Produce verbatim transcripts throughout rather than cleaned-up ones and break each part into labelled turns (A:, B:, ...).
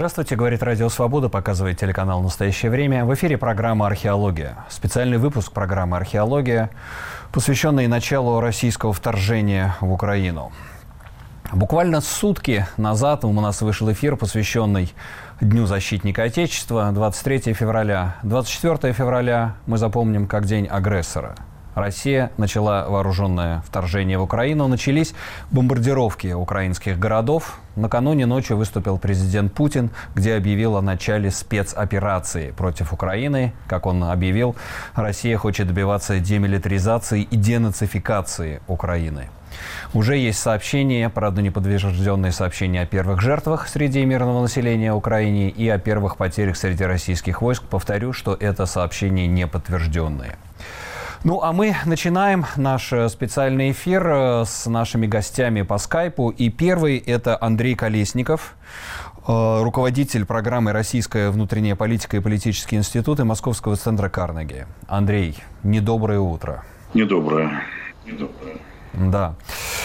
A: Здравствуйте, говорит Радио Свобода, показывает телеканал «Настоящее время». В эфире программа «Археология». Специальный выпуск программы «Археология», посвященный началу российского вторжения в Украину. Буквально сутки назад у нас вышел эфир, посвященный Дню защитника Отечества, двадцать третьего февраля. двадцать четвёртого февраля мы запомним как день агрессора. Россия начала вооруженное вторжение в Украину. Начались бомбардировки украинских городов. Накануне ночью выступил президент Путин, где объявил о начале спецоперации против Украины. Как он объявил, Россия хочет добиваться демилитаризации и денацификации Украины. Уже есть сообщения, правда неподтвержденные сообщения о первых жертвах среди мирного населения Украины и о первых потерях среди российских войск. Повторю, что это сообщения не подтвержденные. Ну, а мы начинаем наш специальный эфир с нашими гостями по скайпу. И первый – это Андрей Колесников, руководитель программы «Российская внутренняя политика и политические институты» Московского центра Карнеги. Андрей, недоброе утро.
B: Недоброе. Недоброе.
A: Да.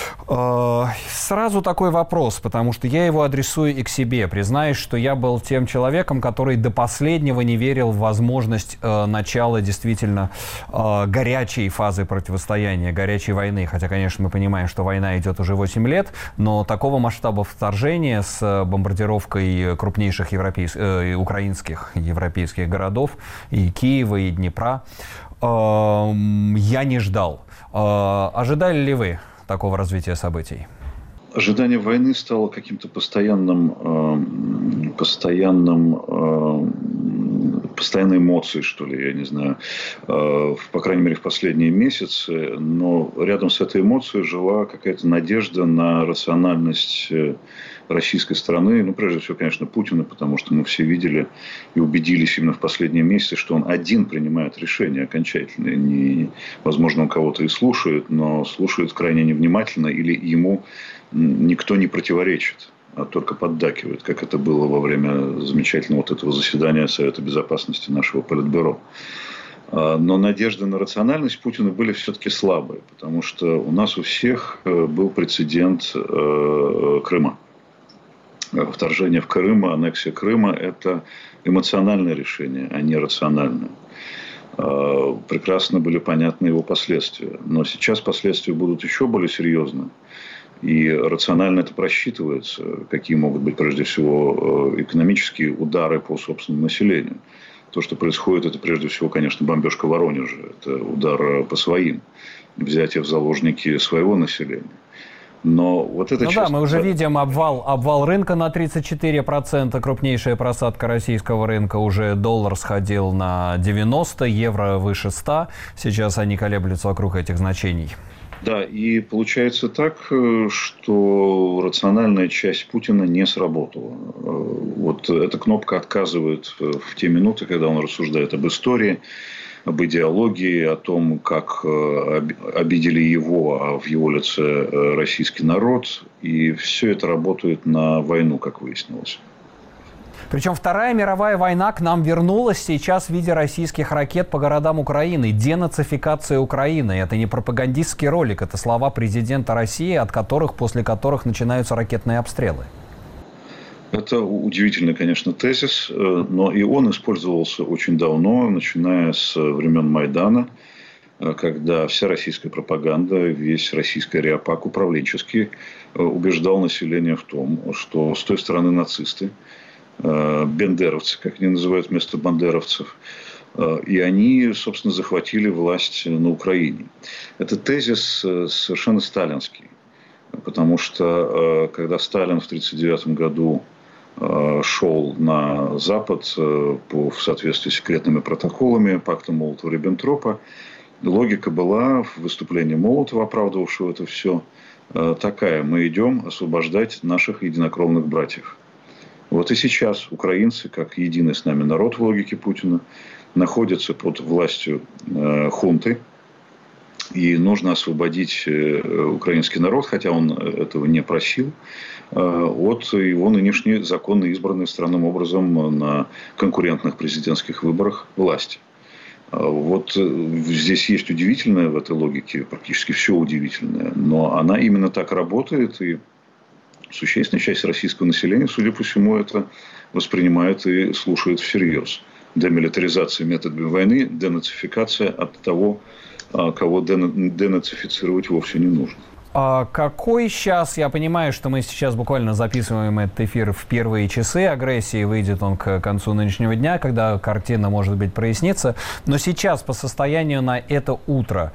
A: Сразу такой вопрос, потому что я его адресую и к себе. Признаюсь, что я был тем человеком, который до последнего не верил в возможность начала действительно горячей фазы противостояния, горячей войны. Хотя, конечно, мы понимаем, что война идет уже восемь лет, но такого масштаба вторжения с бомбардировкой крупнейших европейских, э, украинских европейских городов, и Киева, и Днепра, э, я не ждал. Э, ожидали ли вы такого развития событий?
B: Ожидание войны стало каким-то постоянным, э, постоянным, э, постоянной эмоцией, что ли, я не знаю, э, по крайней мере, в последние месяцы. Но рядом с этой эмоцией жила какая-то надежда на рациональность российской страны. Ну, прежде всего, конечно, Путина, потому что мы все видели и убедились именно в последние месяцы, что он один принимает решения окончательные. Не, возможно, он кого-то и слушает, но слушает крайне невнимательно или ему никто не противоречит, а только поддакивает, как это было во время замечательного вот этого заседания Совета Безопасности нашего Политбюро. Но надежды на рациональность Путина были все-таки слабые, потому что у нас у всех был прецедент Крыма. Вторжение в Крым, аннексия Крыма – это эмоциональное решение, а не рациональное. Прекрасно были понятны его последствия. Но сейчас последствия будут еще более серьезны. И рационально это просчитывается, какие могут быть, прежде всего, экономические удары по собственному населению. То, что происходит, это прежде всего, конечно, бомбежка Воронежа. Это удар по своим, взятие в заложники своего населения. Но вот это
A: ну
B: часто...
A: да, мы уже видим обвал, обвал рынка на тридцать четыре процента, крупнейшая просадка российского рынка, уже доллар сходил на девяносто, евро выше ста, сейчас они колеблются вокруг этих значений.
B: Да, и получается так, что рациональная часть Путина не сработала. Вот эта кнопка отказывает в те минуты, когда он рассуждает об истории, об идеологии, о том, как обидели его, а в его лице российский народ. И все это работает на войну, как выяснилось.
A: Причем Вторая мировая война к нам вернулась сейчас в виде российских ракет по городам Украины. Денацификация Украины. Это не пропагандистский ролик, это слова президента России, от которых, после которых начинаются ракетные обстрелы.
B: Это удивительный, конечно, тезис, но и он использовался очень давно, начиная с времен Майдана, когда вся российская пропаганда, весь российский реапак управленческий убеждал население в том, что с той стороны нацисты, бендеровцы, как они называют вместо бандеровцев, и они, собственно, захватили власть на Украине. Это тезис совершенно сталинский, потому что когда Сталин в тысяча девятьсот тридцать девятом году шел на Запад по, в соответствии с секретными протоколами пакта Молотова-Риббентропа, логика была в выступлении Молотова, оправдывавшего это все, такая: мы идем освобождать наших единокровных братьев. Вот и сейчас украинцы, как единый с нами народ в логике Путина, находятся под властью э, хунты. И нужно освободить э, украинский народ, хотя он этого не просил, э, от его нынешней законно избранной странным образом на конкурентных президентских выборах власти. Вот здесь есть удивительное в этой логике, практически все удивительное, но она именно так работает, и существенная часть российского населения, судя по всему, это воспринимает и слушает всерьез. Демилитаризация методами войны, денацификация от того, кого денацифицировать вовсе не нужно.
A: А какой сейчас, я понимаю, что мы сейчас буквально записываем этот эфир в первые часы агрессии, выйдет он к концу нынешнего дня, когда картина, может быть, прояснится, но сейчас по состоянию на это утро,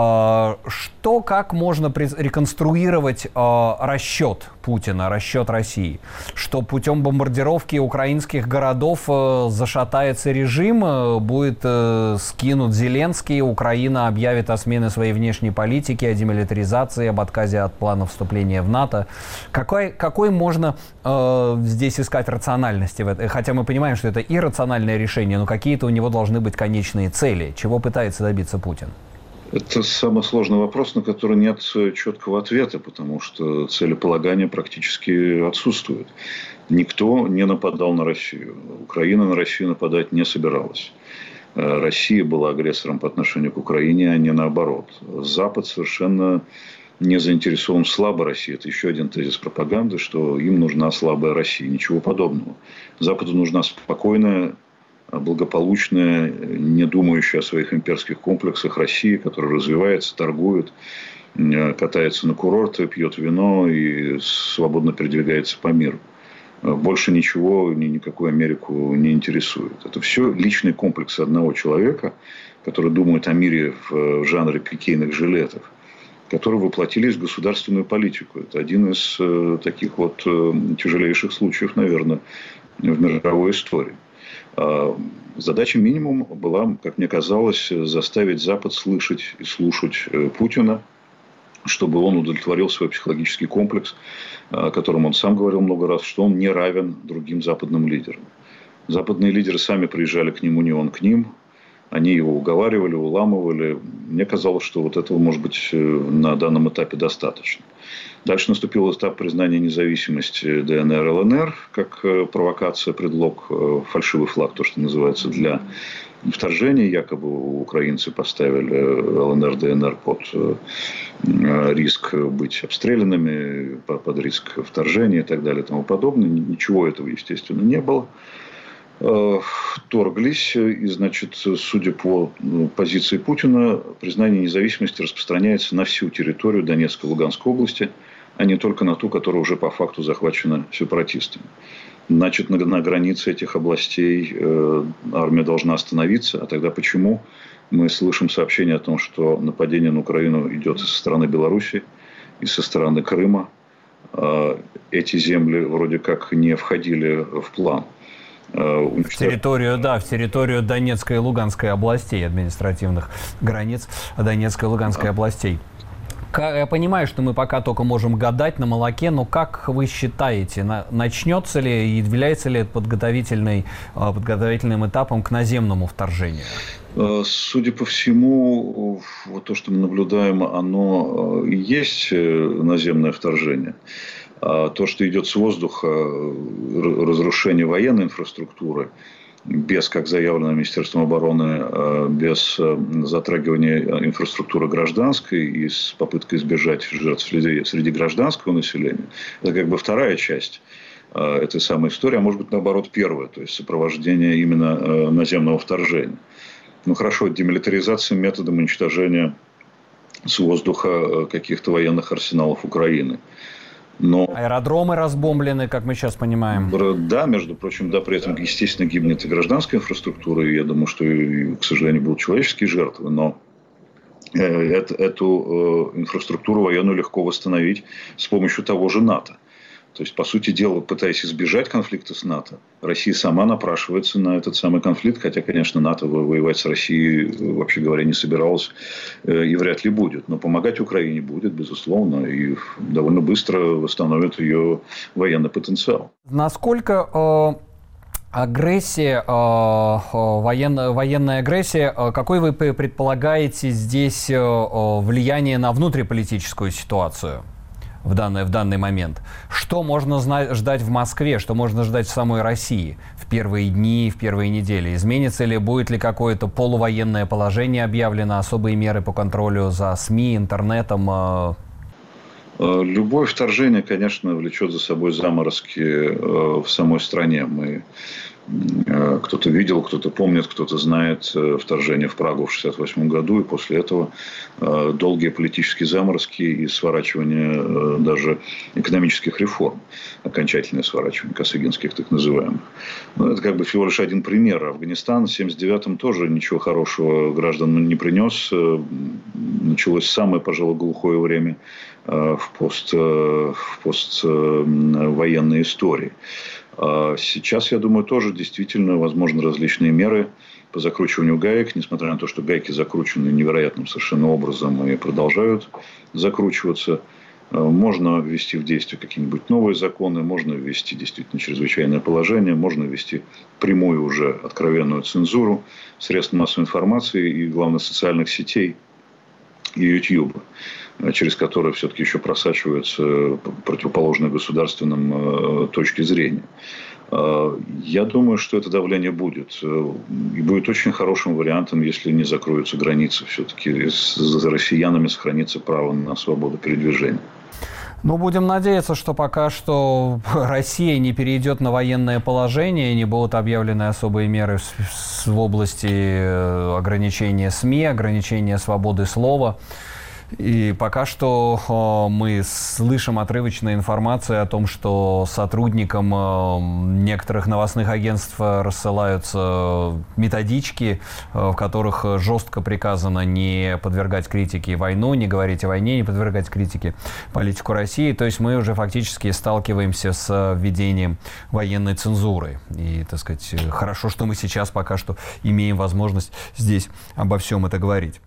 A: что, как можно реконструировать расчет Путина, расчет России, что путем бомбардировки украинских городов зашатается режим, будет скинут Зеленский, Украина объявит о смене своей внешней политики, о демилитаризации, об отказе от плана вступления в НАТО. Какой, какой можно э, здесь искать рациональности в этом? Хотя мы понимаем, что это иррациональное решение, но какие-то у него должны быть конечные цели. Чего пытается добиться Путин?
B: Это самый сложный вопрос, на который нет четкого ответа, потому что целеполагание практически отсутствует. Никто не нападал на Россию. Украина на Россию нападать не собиралась. Россия была агрессором по отношению к Украине, а не наоборот. Запад совершенно не заинтересован в слабой России. Это еще один тезис пропаганды, что им нужна слабая Россия. Ничего подобного. Западу нужна спокойная, благополучная, не думающая о своих имперских комплексах Россия, которая развивается, торгует, катается на курорты, пьет вино и свободно передвигается по миру. Больше ничего никакую Америку не интересует. Это все личные комплексы одного человека, который думает о мире в жанре пикейных жилетов, которые воплотились в государственную политику. Это один из э, таких вот э, тяжелейших случаев, наверное, в мировой истории. А задача минимум была, как мне казалось, заставить Запад слышать и слушать э, Путина, чтобы он удовлетворил свой психологический комплекс, о котором он сам говорил много раз, что он не равен другим западным лидерам. Западные лидеры сами приезжали к нему, не он к ним. Они его уговаривали, уламывали. Мне казалось, что вот этого, может быть, на данном этапе достаточно. Дальше наступил этап признания независимости ДНР, ЛНР, как провокация, предлог, фальшивый флаг, то, что называется, для вторжения. Якобы украинцы поставили ЛНР, ДНР под риск быть обстрелянными, под риск вторжения и так далее и тому подобное. Ничего этого, естественно, не было. Вторглись, и, значит, судя по позиции Путина, признание независимости распространяется на всю территорию Донецкой и Луганской области, а не только на ту, которая уже по факту захвачена сепаратистами. Значит, на, на границе этих областей э, армия должна остановиться. А тогда почему мы слышим сообщение о том, что нападение на Украину идет со стороны Беларуси и со стороны Крыма? Э, эти земли вроде как не входили в план.
A: В территорию, да, в территорию Донецкой и Луганской областей, административных границ Донецкой и Луганской областей. Я понимаю, что мы пока только можем гадать на молоке, но как вы считаете, начнется ли и является ли это подготовительный, подготовительным этапом к наземному вторжению?
B: Судя по всему, вот то, что мы наблюдаем, оно и есть наземное вторжение. А то, что идет с воздуха, разрушение военной инфраструктуры, без, как заявлено Министерством обороны, без затрагивания инфраструктуры гражданской и с попыткой избежать жертв среди, среди гражданского населения, это как бы вторая часть этой самой истории, а может быть, наоборот, первая, то есть сопровождение именно наземного вторжения. Ну хорошо, демилитаризация методом уничтожения с воздуха каких-то военных арсеналов Украины. Но...
A: Аэродромы разбомблены, как мы сейчас понимаем.
B: Да, между прочим, да, при этом, естественно, гибнет и гражданская инфраструктура, и я думаю, что, к сожалению, будут человеческие жертвы, но эту, эту инфраструктуру военную легко восстановить с помощью того же НАТО. То есть, по сути дела, пытаясь избежать конфликта с НАТО, Россия сама напрашивается на этот самый конфликт, хотя, конечно, НАТО воевать с Россией, вообще говоря, не собиралась и вряд ли будет. Но помогать Украине будет, безусловно, и довольно быстро восстановит ее военный потенциал.
A: Насколько э, агрессия, э, военная, военная агрессия, э, какой вы предполагаете здесь э, влияние на внутриполитическую ситуацию? В данный, в данный момент. Что можно знать, ждать в Москве, что можно ждать в самой России в первые дни, в первые недели? Изменится ли, будет ли какое-то полувоенное положение объявлено, особые меры по контролю за СМИ, интернетом?
B: Любое вторжение, конечно, влечет за собой заморозки в самой стране. Мы кто-то видел, кто-то помнит, кто-то знает вторжение в Прагу в шестьдесят восьмом году. И после этого долгие политические заморозки и сворачивание даже экономических реформ. Окончательное сворачивание косыгинских так называемых. Но это как бы всего лишь один пример. Афганистан в семьдесят девятом тоже ничего хорошего гражданам не принес. Началось самое, пожалуй, глухое время в, пост, в поствоенной истории. Сейчас, я думаю, тоже действительно возможны различные меры по закручиванию гаек, несмотря на то, что гайки закручены невероятным совершенно образом и продолжают закручиваться. Можно ввести в действие какие-нибудь новые законы, можно ввести действительно чрезвычайное положение, можно ввести прямую уже откровенную цензуру средств массовой информации и, главное, социальных сетей и YouTube, через которые все-таки еще просачиваются противоположные государственным точки зрения. Я думаю, что это давление будет. И будет очень хорошим вариантом, если не закроются границы. Все-таки за россиянами сохранится право на свободу передвижения.
A: Ну, будем надеяться, что пока что Россия не перейдет на военное положение, не будут объявлены особые меры в, в области ограничения СМИ, ограничения свободы слова. И пока что э, мы слышим отрывочную информацию о том, что сотрудникам э, некоторых новостных агентств рассылаются методички, э, в которых жестко приказано не подвергать критике войну, не говорить о войне, не подвергать критике политику России. То есть мы уже фактически сталкиваемся с введением военной цензуры. И, так сказать, хорошо, что мы сейчас пока что имеем возможность здесь обо всем это говорить.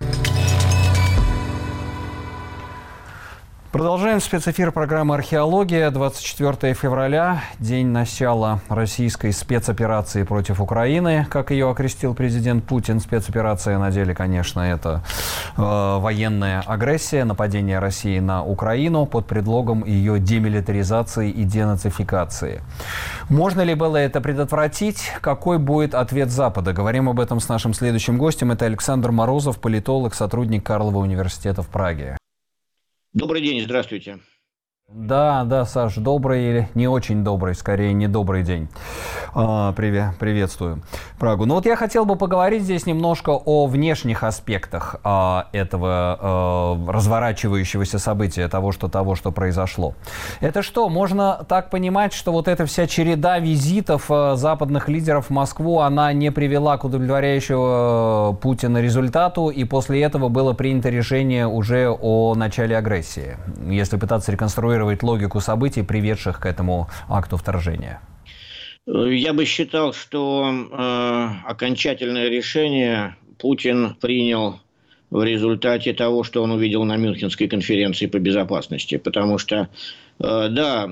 A: Продолжаем спецэфир программы «Археология». двадцать четвёртого февраля, день начала российской спецоперации против Украины, как ее окрестил президент Путин. Спецоперация на деле, конечно, это э, военная агрессия, нападение России на Украину под предлогом ее демилитаризации и денацификации. Можно ли было это предотвратить? Какой будет ответ Запада? Говорим об этом с нашим следующим гостем. Это Александр Морозов, политолог, сотрудник Карлова университета в Праге.
C: Добрый день, здравствуйте.
A: Да, да, Саш, добрый или не очень добрый, скорее не добрый день. А, привет, приветствую Прагу. Ну вот я хотел бы поговорить здесь немножко о внешних аспектах а, этого а, разворачивающегося события, того что, того, что произошло. Это что, можно так понимать, что вот эта вся череда визитов а, западных лидеров в Москву, она не привела к удовлетворяющему Путина результату, и после этого было принято решение уже о начале агрессии, если пытаться реконструировать логику событий, приведших к этому акту вторжения?
C: Я бы считал, что э, окончательное решение Путин принял в результате того, что он увидел на Мюнхенской конференции по безопасности. Потому что, э, да,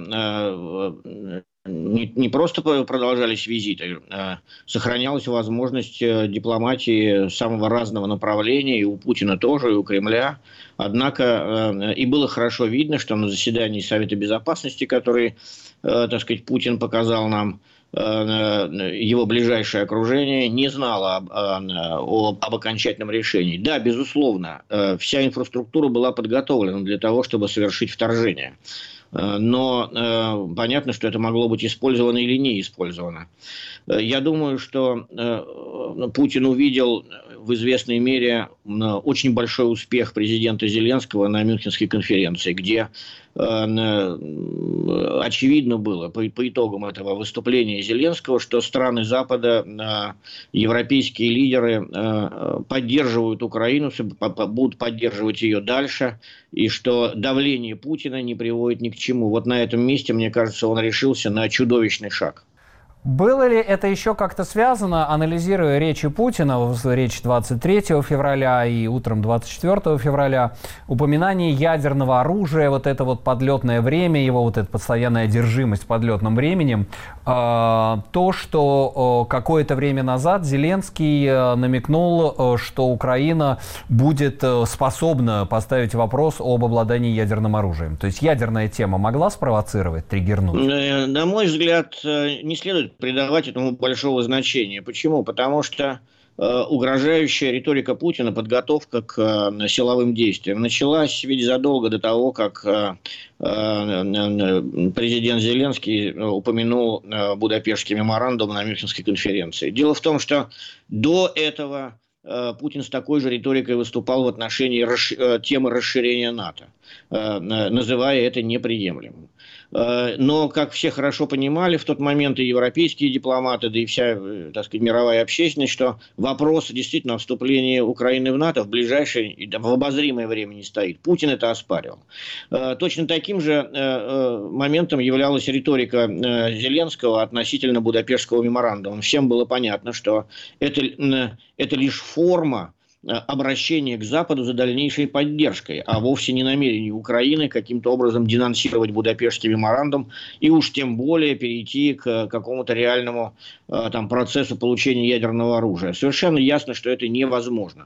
C: э, не, не просто продолжались визиты, а сохранялась возможность дипломатии самого разного направления, и у Путина тоже, и у Кремля. Однако и было хорошо видно, что на заседании Совета Безопасности, который, так сказать, Путин показал нам, его ближайшее окружение не знало об, об, об окончательном решении. Да, безусловно, вся инфраструктура была подготовлена для того, чтобы совершить вторжение. Но э, понятно, что это могло быть использовано или не использовано. Я думаю, что э, Путин увидел в известной мере э, очень большой успех президента Зеленского на Мюнхенской конференции, где э, э, очевидно было по, по итогам этого выступления Зеленского, что страны Запада, э, европейские лидеры э, поддерживают Украину, будут поддерживать ее дальше, и что давление Путина не приводит ни к чему. Вот на этом месте, мне кажется, он решился на чудовищный шаг.
A: Было ли это еще как-то связано, анализируя речи Путина, речь двадцать третьего февраля и утром двадцать четвёртого февраля, упоминание ядерного оружия, вот это вот подлетное время, его вот эта постоянная одержимость подлетным временем, э, то, что э, какое-то время назад Зеленский э, намекнул, э, что Украина будет э, способна поставить вопрос об обладании ядерным оружием. То есть ядерная тема могла спровоцировать, триггернуть?
C: На мой взгляд, не следует придавать этому большого значения. Почему? Потому что угрожающая риторика Путина, подготовка к силовым действиям началась ведь задолго до того, как президент Зеленский упомянул Будапештский меморандум на Мюнхенской конференции. Дело в том, что до этого Путин с такой же риторикой выступал в отношении расш... темы расширения НАТО, называя это неприемлемым. Но, как все хорошо понимали в тот момент и европейские дипломаты, да и вся, так сказать, мировая общественность, что вопрос действительно о вступлении Украины в НАТО в ближайшее, в обозримое время не стоит. Путин это оспаривал. Точно таким же моментом являлась риторика Зеленского относительно Будапештского меморандума. Всем было понятно, что это, это лишь форма обращение к Западу за дальнейшей поддержкой, а вовсе не намерение Украины каким-то образом денонсировать Будапештский меморандум и уж тем более перейти к какому-то реальному там, процессу получения ядерного оружия. Совершенно ясно, что это невозможно.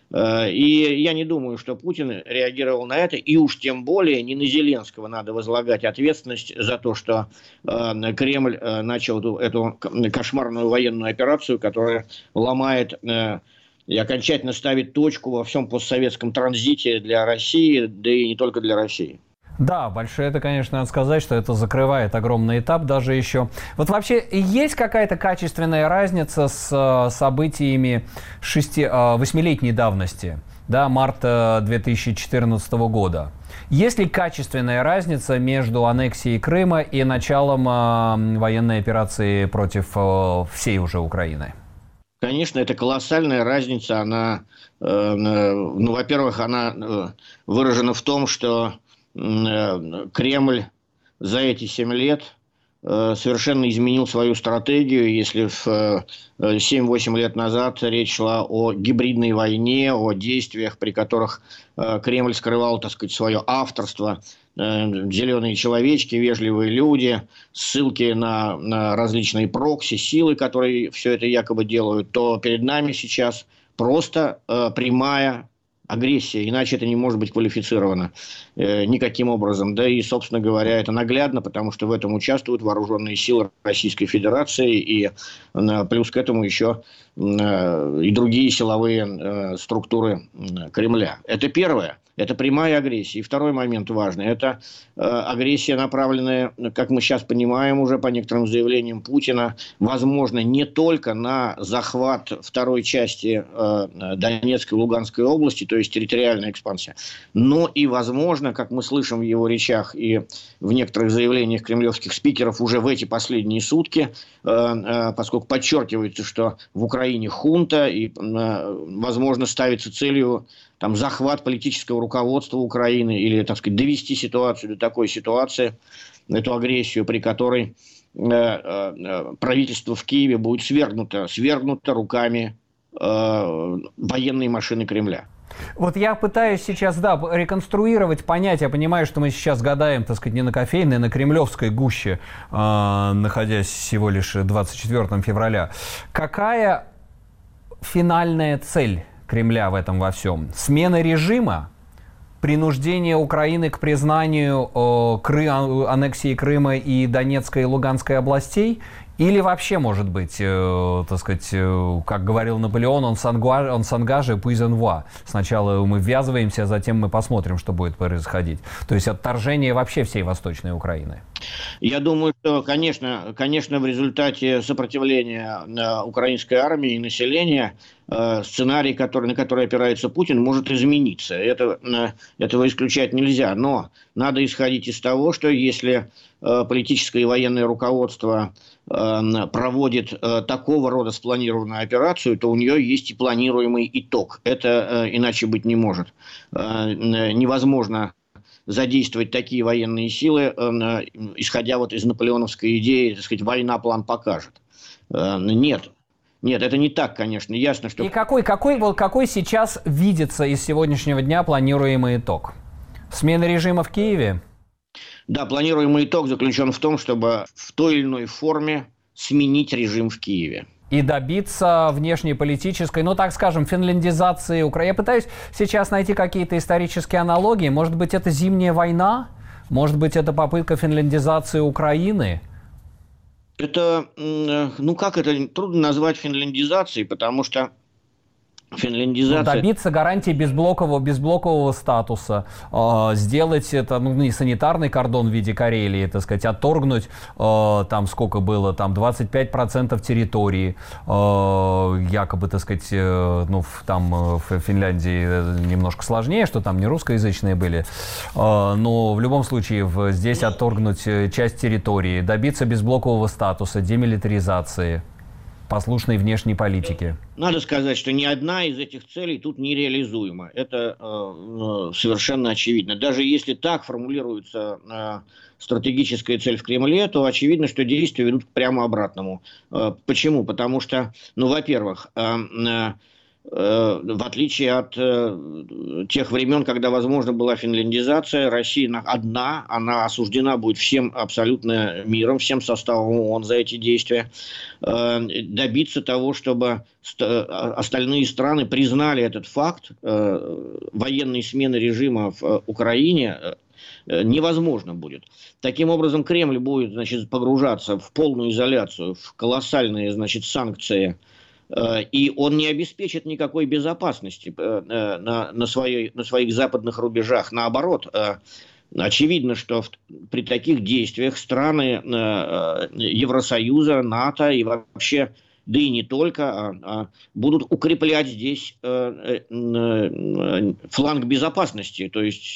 C: И я не думаю, что Путин реагировал на это, и уж тем более не на Зеленского надо возлагать ответственность за то, что Кремль начал эту, эту кошмарную военную операцию, которая ломает и окончательно ставит точку во всем постсоветском транзите для России, да и не только для России.
A: Да, большое это, конечно, надо сказать, что это закрывает огромный этап даже еще. Вот вообще есть какая-то качественная разница с событиями шести, восьмилетней давности, да, марта две тысячи четырнадцатого года? Есть ли качественная разница между аннексией Крыма и началом военной операции против всей уже Украины?
C: Конечно, это колоссальная разница. Она, э, ну, во-первых, она э, выражена в том, что э, Кремль за эти семь лет э, совершенно изменил свою стратегию. Если в э, семь-восемь лет назад речь шла о гибридной войне, о действиях, при которых э, Кремль скрывал, так сказать, свое авторство, зеленые человечки, вежливые люди, ссылки на, на различные прокси, силы, которые все это якобы делают, то перед нами сейчас просто э, прямая агрессия, иначе это не может быть квалифицировано э, никаким образом. Да и, собственно говоря, это наглядно, потому что в этом участвуют вооруженные силы Российской Федерации и э, плюс к этому еще э, и другие силовые э, структуры э, Кремля. Это первое. Это прямая агрессия. И второй момент важный. Это э, агрессия, направленная, как мы сейчас понимаем уже по некоторым заявлениям Путина, возможно, не только на захват второй части э, Донецкой и Луганской области, то есть территориальная экспансия, но и, возможно, как мы слышим в его речах и в некоторых заявлениях кремлевских спикеров уже в эти последние сутки, э, э, поскольку подчеркивается, что в Украине хунта и, э, возможно, ставится целью там, захват политического руководства Украины или, так сказать, довести ситуацию до такой ситуации, эту агрессию, при которой э, э, правительство в Киеве будет свергнуто, свергнуто руками э, военной машины Кремля.
A: Вот я пытаюсь сейчас, да, реконструировать, понять, я понимаю, что мы сейчас гадаем, так сказать, не на кофейной, а на кремлевской гуще, э, находясь всего лишь двадцать четвёртого февраля. Какая финальная цель Кремля в этом во всем? Смена режима, принуждение Украины к признанию э, Кры, аннексии Крыма и Донецкой и Луганской областей? Или вообще, может быть, э, так сказать, э, как говорил Наполеон, он сангаже пуизенвуа. Сначала мы ввязываемся, а затем мы посмотрим, что будет происходить. То есть отторжение вообще всей Восточной Украины.
C: Я думаю, что, конечно, конечно, в результате сопротивления украинской армии и населения сценарий, который, на который опирается Путин, может измениться. Это, этого исключать нельзя. Но надо исходить из того, что если политическое и военное руководство проводит такого рода спланированную операцию, то у нее есть и планируемый итог. Это иначе быть не может. Невозможно задействовать такие военные силы, исходя вот из наполеоновской идеи, так сказать, война план покажет. Нет. Нет, это не так, конечно. Ясно, что...
A: И какой, какой, вот какой сейчас видится из сегодняшнего дня планируемый итог? Смена режима в Киеве?
C: Да, планируемый итог заключен в том, чтобы в той или иной форме сменить режим в Киеве.
A: И добиться внешнеполитической, ну так скажем, финляндизации Украины. Я пытаюсь сейчас найти какие-то исторические аналогии. Может быть, это зимняя война? Может быть, это попытка финляндизации Украины?
C: Это, ну как это, трудно назвать финляндизацией, потому что Финляндизация...
A: Ну, добиться гарантии безблокового, безблокового статуса, э, сделать это, ну, не санитарный кордон в виде Карелии, так сказать, отторгнуть, э, там сколько было, там двадцать пять процентов территории, э, якобы, так сказать, э, ну, в, там в Финляндии немножко сложнее, что там не русскоязычные были, э, но в любом случае в, здесь отторгнуть часть территории, добиться безблокового статуса, демилитаризации, послушной внешней политики.
C: Надо сказать, что ни одна из этих целей тут нереализуема. Это э, совершенно очевидно. Даже если так формулируется э, стратегическая цель в Кремле, то очевидно, что действия ведут к прямо обратному. Э, почему? Потому что, ну, во-первых, э, э, в отличие от э, тех времен, когда, возможно, была финляндизация, Россия одна, она осуждена будет всем абсолютно миром, всем составом ООН за эти действия. Э, добиться того, чтобы ст- остальные страны признали этот факт э, военной смены режима в э, Украине, э, невозможно будет. Таким образом, Кремль будет, значит, погружаться в полную изоляцию, в колоссальные, значит, санкции, и он не обеспечит никакой безопасности на, на, своей, на своих западных рубежах. Наоборот, очевидно, что в, при таких действиях страны Евросоюза, НАТО и вообще, да и не только, а, а будут укреплять здесь фланг безопасности. То есть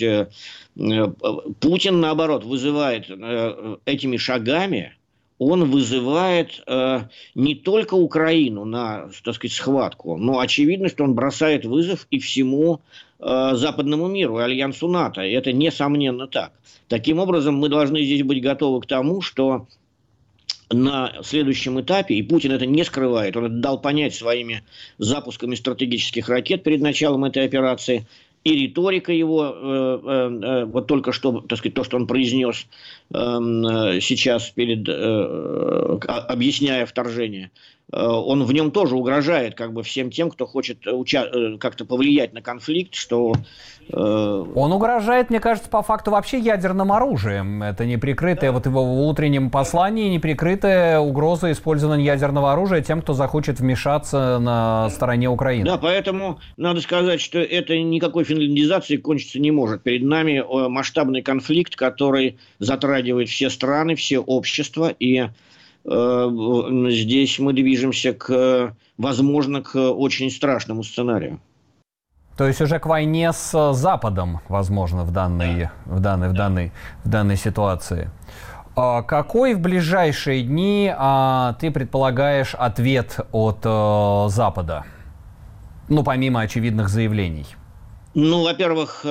C: Путин, наоборот, вызывает этими шагами, он вызывает э, не только Украину на, так сказать, схватку, но очевидно, что он бросает вызов и всему э, западному миру, и альянсу НАТО. И это несомненно так. Таким образом, мы должны здесь быть готовы к тому, что на следующем этапе, и Путин это не скрывает, он это дал понять своими запусками стратегических ракет перед началом этой операции, и риторика его, э, э, вот только что, так сказать, то, что он произнес э, сейчас, перед, э, объясня вторжение, э, он в нем тоже угрожает как бы всем тем, кто хочет уча- как-то повлиять на конфликт, что... Э...
A: Он угрожает, мне кажется, по факту вообще ядерным оружием. Это неприкрытая, вот его в утреннем послании, неприкрытая угроза использования ядерного оружия тем, кто захочет вмешаться на стороне Украины.
C: Да, поэтому надо сказать, что это никакой финляндизации кончиться не может. Перед нами масштабный конфликт, который затрагивает все страны, все общества, и э, здесь мы движемся, к, возможно, к очень страшному сценарию.
A: То есть уже к войне с Западом, возможно, в данной, в данной, в данной, в данной ситуации. А какой в ближайшие дни а, ты предполагаешь ответ от а, Запада? Ну, помимо очевидных заявлений.
C: Ну, во-первых,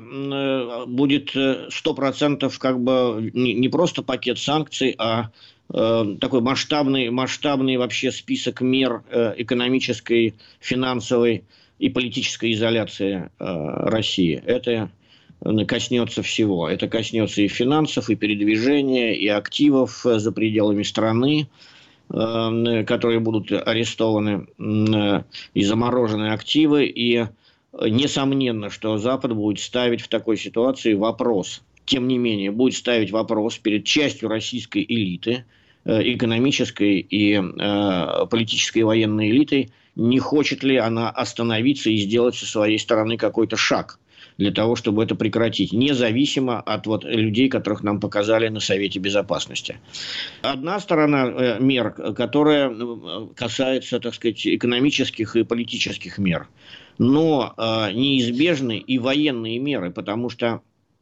C: будет сто процентов как бы не просто пакет санкций, а такой масштабный, масштабный вообще список мер экономической, финансовой и политической изоляции России. Это коснется всего. Это коснется и финансов, и передвижения, и активов за пределами страны, которые будут арестованы, и заморожены активы. И несомненно, что Запад будет ставить в такой ситуации вопрос, тем не менее, будет ставить вопрос перед частью российской элиты, экономической и политической и военной элитой, не хочет ли она остановиться и сделать со своей стороны какой-то шаг для того, чтобы это прекратить, независимо от вот людей, которых нам показали на Совете Безопасности. Одна сторона э, мер, которая касается, так сказать, экономических и политических мер, но э, неизбежны и военные меры, потому что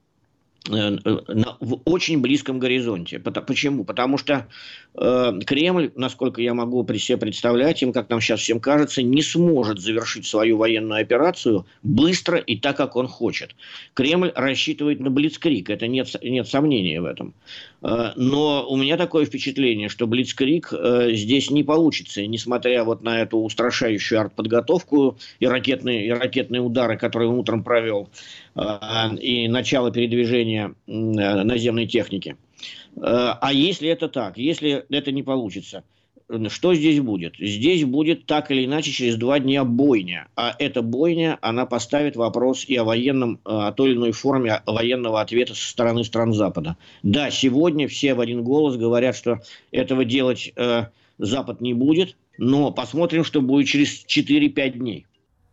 C: в очень близком горизонте. Почему? Потому что э, Кремль, насколько я могу при себе представлять, им, как нам сейчас всем кажется, не сможет завершить свою военную операцию быстро и так, как он хочет. Кремль рассчитывает на блицкриг, это нет, нет сомнения в этом. Э, но у меня такое впечатление, что блицкриг э, здесь не получится, несмотря вот на эту устрашающую артподготовку и ракетные, и ракетные удары, которые он утром провел, и начало передвижения наземной техники. А если это так, если это не получится, что здесь будет? Здесь будет так или иначе через два дня бойня. А эта бойня, она поставит вопрос и о военном, о той или иной форме военного ответа со стороны стран Запада. Да, сегодня все в один голос говорят, что этого делать э, Запад не будет, но посмотрим, что будет через четыре-пять дней.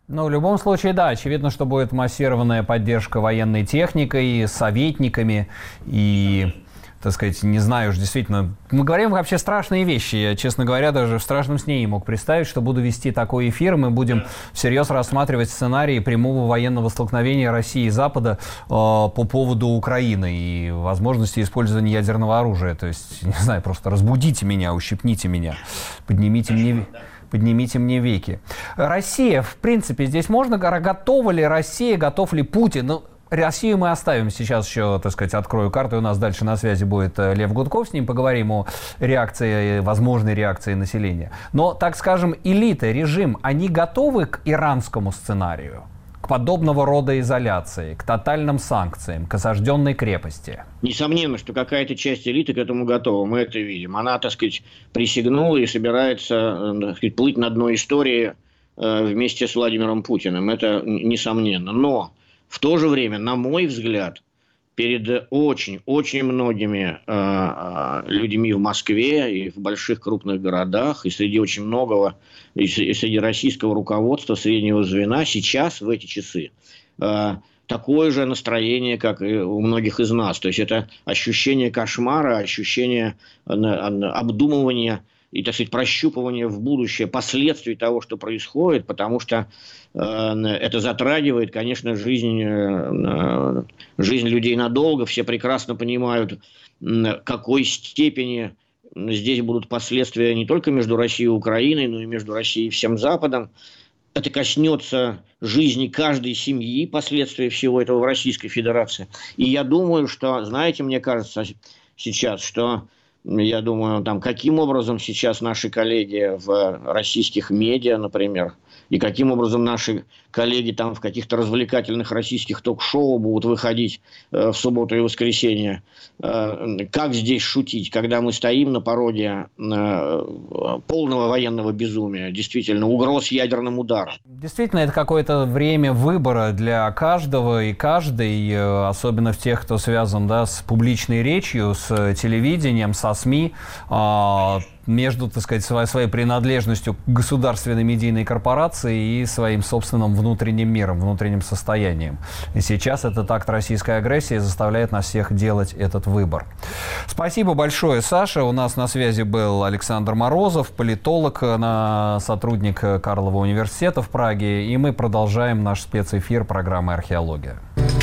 A: Ну, в любом случае, да, очевидно, что будет массированная поддержка военной техникой, советниками и, так сказать, не знаю уж, действительно, мы говорим вообще страшные вещи. Я, честно говоря, даже в страшном сне не мог представить, что буду вести такой эфир, мы будем всерьез рассматривать сценарии прямого военного столкновения России и Запада э, по поводу Украины и возможности использования ядерного оружия. То есть, не знаю, просто разбудите меня, ущипните меня, поднимите мне... Поднимите мне веки. Россия, в принципе, здесь можно, готова ли Россия, готов ли Путин? Ну, Россию мы оставим сейчас еще, так сказать, открою карту. У нас дальше на связи будет Лев Гудков, с ним поговорим о реакции, возможной реакции населения. Но, так скажем, элита, режим, они готовы к иранскому сценарию? К подобного рода изоляции, к тотальным санкциям, к осажденной крепости?
C: Несомненно, что какая-то часть элиты к этому готова, мы это видим. Она, так сказать, присягнула и собирается, так сказать, плыть на дно истории э, вместе с Владимиром Путиным. Это несомненно. Но в то же время, на мой взгляд, перед очень-очень многими э, людьми в Москве и в больших крупных городах, и среди очень многого, и среди российского руководства, среднего звена, сейчас, в эти часы, э, такое же настроение, как и у многих из нас. То есть это ощущение кошмара, ощущение э, обдумывания и, так сказать, прощупывания в будущее последствий того, что происходит, потому что э, это затрагивает, конечно, жизнь, э, жизнь людей надолго. Все прекрасно понимают, в какой степени здесь будут последствия не только между Россией и Украиной, но и между Россией и всем Западом. Это коснется жизни каждой семьи, последствия всего этого в Российской Федерации. И я думаю, что, знаете, мне кажется сейчас, что... Я думаю, там, каким образом сейчас наши коллеги в российских медиа, например, и каким образом наши коллеги там в каких-то развлекательных российских ток-шоу будут выходить э, в субботу и воскресенье. Э, как здесь шутить, когда мы стоим на пороге э, полного военного безумия, действительно, угроз ядерным ударом.
A: Действительно, это какое-то время выбора для каждого и каждой, особенно в тех, кто связан, да, с публичной речью, с телевидением, со СМИ, э, между, так сказать, своей, своей принадлежностью к государственной медийной корпорации и своим собственным внутренним миром, внутренним состоянием. И сейчас этот акт российской агрессии заставляет нас всех делать этот выбор. Спасибо большое, Саша. У нас на связи был Александр Морозов, политолог, сотрудник Карлова университета в Праге. И мы продолжаем наш спецэфир программы «Археология».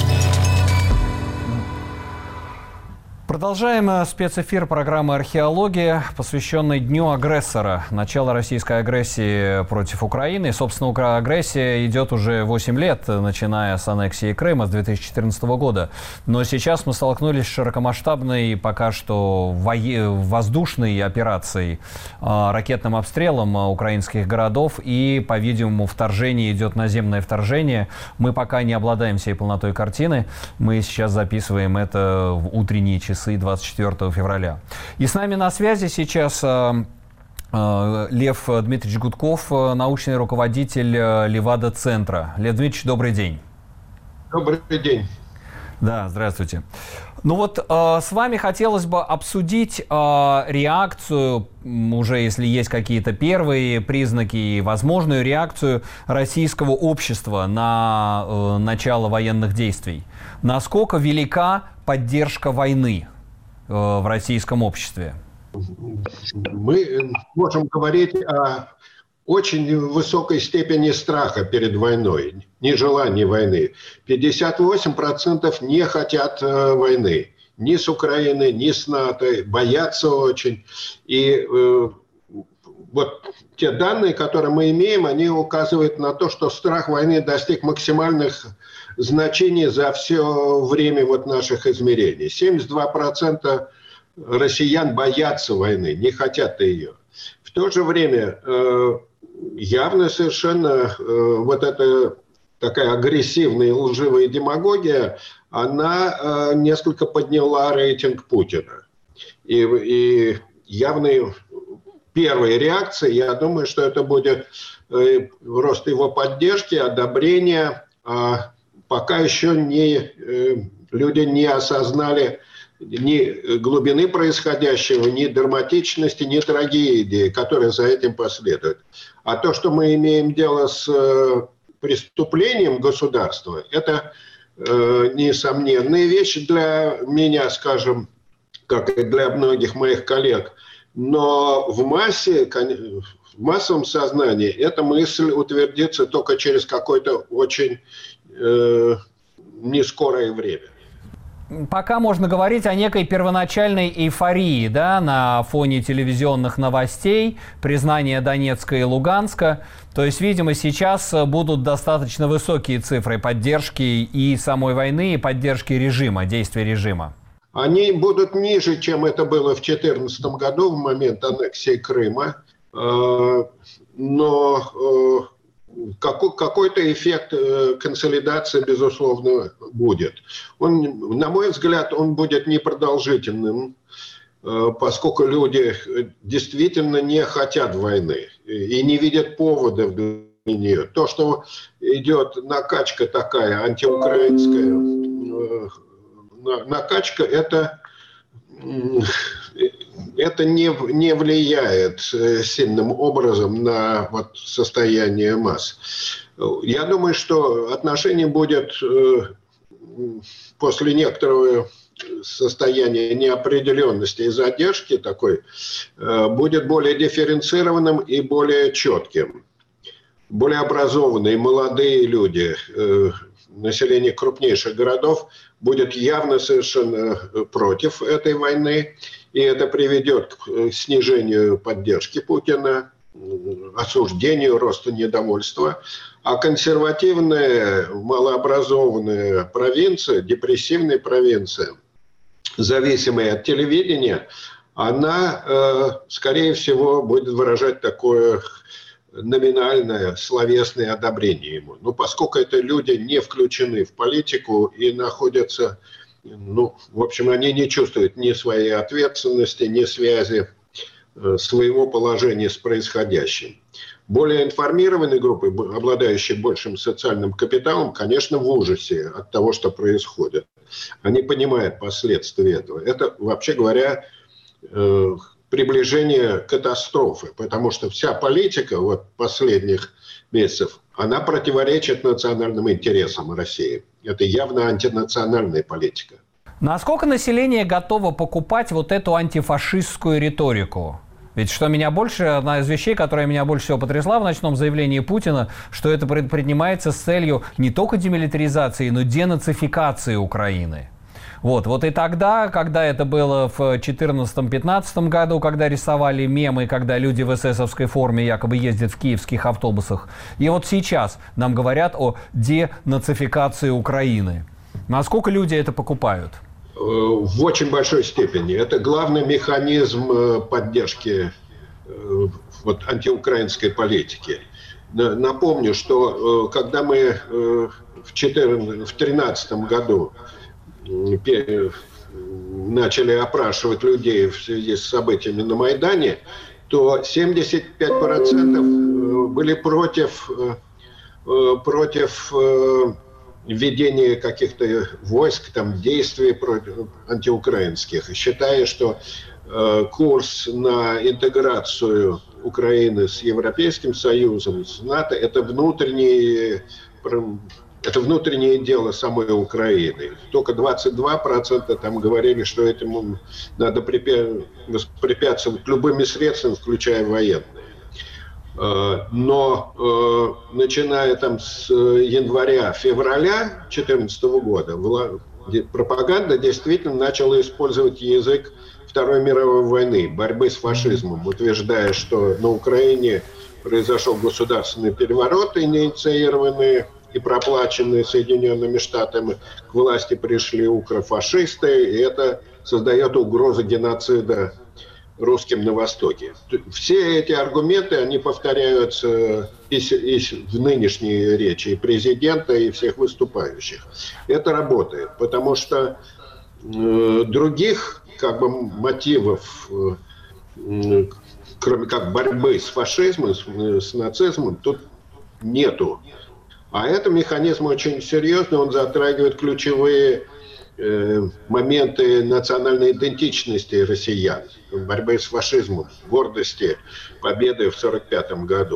A: Продолжаем спецэфир программы «Археология», посвященный Дню агрессора, начало российской агрессии против Украины. Собственно, агрессия идет уже восемь лет, начиная с аннексии Крыма с две тысячи четырнадцатого года. Но сейчас мы столкнулись с широкомасштабной, пока что во- воздушной операцией, ракетным обстрелом украинских городов. И, по-видимому, вторжение идет, наземное вторжение. Мы пока не обладаем всей полнотой картины. Мы сейчас записываем это в утренние часы двадцать четвёртого февраля. И с нами на связи сейчас э, э, Лев Дмитриевич Гудков, научный руководитель Левада-центра. Лев Дмитриевич, добрый день.
D: Добрый день.
A: Да, здравствуйте. Ну вот э, с вами хотелось бы обсудить э, реакцию, уже если есть какие-то первые признаки, и возможную реакцию российского общества на э, начало военных действий. Насколько велика поддержка войны э, в российском обществе?
D: Мы можем говорить о очень высокой степени страха перед войной, нежелания войны. пятьдесят восемь процентов не хотят э, войны. Ни с Украиной, ни с НАТО. Боятся очень. И э, вот те данные, которые мы имеем, они указывают на то, что страх войны достиг максимальных значений за все время вот наших измерений. семьдесят два процента россиян боятся войны, не хотят ее. В то же время э, явно совершенно э, вот эта такая агрессивная и лживая демагогия, она э, несколько подняла рейтинг Путина. И, и явные первые реакции, я думаю, что это будет э, рост его поддержки, одобрения. А пока еще не, э, люди не осознали ни глубины происходящего, ни драматичности, ни трагедии, которая за этим последует. А то, что мы имеем дело с преступлением государства, это э, несомненная вещь для меня, скажем, как и для многих моих коллег. Но в массе, в массовом сознании эта мысль утвердится только через какое-то очень э, нескорое время.
A: Пока можно говорить о некой первоначальной эйфории, да, на фоне телевизионных новостей, признания Донецка и Луганска. То есть, видимо, сейчас будут достаточно высокие цифры поддержки и самой войны, и поддержки режима, действия режима.
D: Они будут ниже, чем это было в две тысячи четырнадцатом году, в момент аннексии Крыма. Но какой-то эффект консолидации, безусловно, будет. Он, на мой взгляд, он будет непродолжительным, поскольку люди действительно не хотят войны и не видят поводов для нее. То, что идет накачка такая антиукраинская, накачка, это, это не, не влияет сильным образом на вот состояние масс. Я думаю, что отношение будет после некоторого состояния неопределенности и задержки такой, будет более дифференцированным и более четким. Более образованные, молодые люди, население крупнейших городов будет явно совершенно против этой войны, и это приведет к снижению поддержки Путина, осуждению, росту недовольства. А консервативная, малообразованная провинция, депрессивная провинция, зависимая от телевидения, она, скорее всего, будет выражать такое номинальное словесное одобрение ему. Но поскольку это люди не включены в политику и находятся, ну, в общем, они не чувствуют ни своей ответственности, ни связи э, своего положения с происходящим. Более информированные группы, обладающие большим социальным капиталом, конечно, в ужасе от того, что происходит. Они понимают последствия этого. Это, вообще говоря, э, приближение катастрофы, потому что вся политика вот последних месяцев, она противоречит национальным интересам России. Это явно антинациональная политика.
A: Насколько население готово покупать вот эту антифашистскую риторику? Ведь что меня больше, одна из вещей, которая меня больше всего потрясла в ночном заявлении Путина, что это предпринимается с целью не только демилитаризации, но и денацификации Украины. Вот, вот и тогда, когда это было в четырнадцатом-пятнадцатом году, когда рисовали мемы, когда люди в эсэсовской форме якобы ездят в киевских автобусах. И вот сейчас нам говорят о денацификации Украины. Насколько люди это покупают?
D: В очень большой степени. Это главный механизм поддержки вот, антиукраинской политики. Напомню, что когда мы в две тысячи тринадцатом году начали опрашивать людей в связи с событиями на Майдане, то семьдесят пять процентов были против, против введения каких-то войск, там, действий против антиукраинских, считая, что курс на интеграцию Украины с Европейским Союзом, с НАТО, это внутренние Это внутреннее дело самой Украины. Только двадцать два процента там говорили, что этому надо воспрепятствовать любыми средствами, включая военные. Но начиная там с января-февраля две тысячи четырнадцатого года пропаганда действительно начала использовать язык Второй мировой войны, борьбы с фашизмом, утверждая, что на Украине произошел государственный переворот, инициированный и проплаченные Соединенными Штатами, к власти пришли укрофашисты, и это создает угрозу геноцида русским на Востоке. Все эти аргументы, они повторяются и, и в нынешней речи и президента, и всех выступающих. Это работает, потому что э, других как бы мотивов, э, кроме как борьбы с фашизмом, с, с нацизмом, тут нету. А это механизм очень серьезный, он затрагивает ключевые э, моменты национальной идентичности россиян, борьбы с фашизмом, гордости победы в сорок пятом году.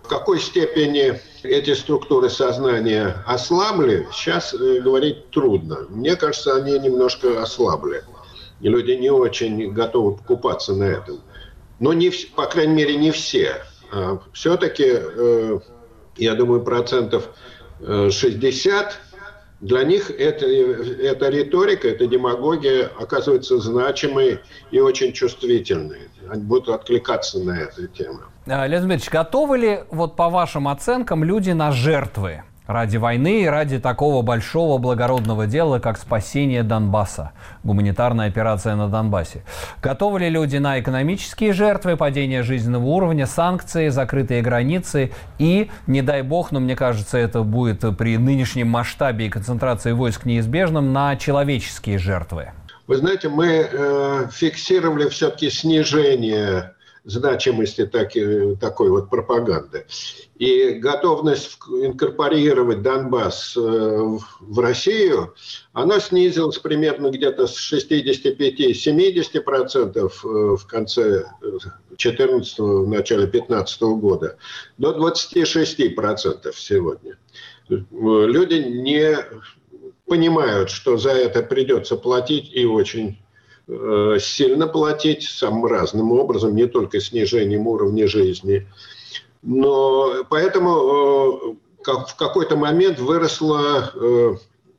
D: В какой степени эти структуры сознания ослабли, сейчас говорить трудно. Мне кажется, они немножко ослабли. И люди не очень готовы покупаться на этом. Но, не, по крайней мере, не все. Все-таки, я думаю, процентов шестьдесят для них это, эта риторика, эта демагогия оказывается значимой и очень чувствительной. Они будут откликаться на эту тему.
A: Леонид Дмитриевич, готовы ли, вот по вашим оценкам, люди на жертвы ради войны и ради такого большого благородного дела, как спасение Донбасса, гуманитарная операция на Донбассе? Готовы ли люди на экономические жертвы, падение жизненного уровня, санкции, закрытые границы и, не дай бог, но мне кажется, это будет при нынешнем масштабе и концентрации войск неизбежным, на человеческие жертвы?
D: Вы знаете, мы э, фиксировали все-таки снижение значимости таки, такой вот пропаганды. И готовность инкорпорировать Донбасс э, в Россию, она снизилась примерно где-то с шестидесяти пяти - семидесяти процентов в конце две тысячи четырнадцатого, в начале две тысячи пятнадцатого года до двадцати шести процентов сегодня. Люди не понимают, что за это придется платить и очень э, сильно платить самым разным образом, не только снижением уровня жизни. Но поэтому э, как, в какой-то момент выросло э,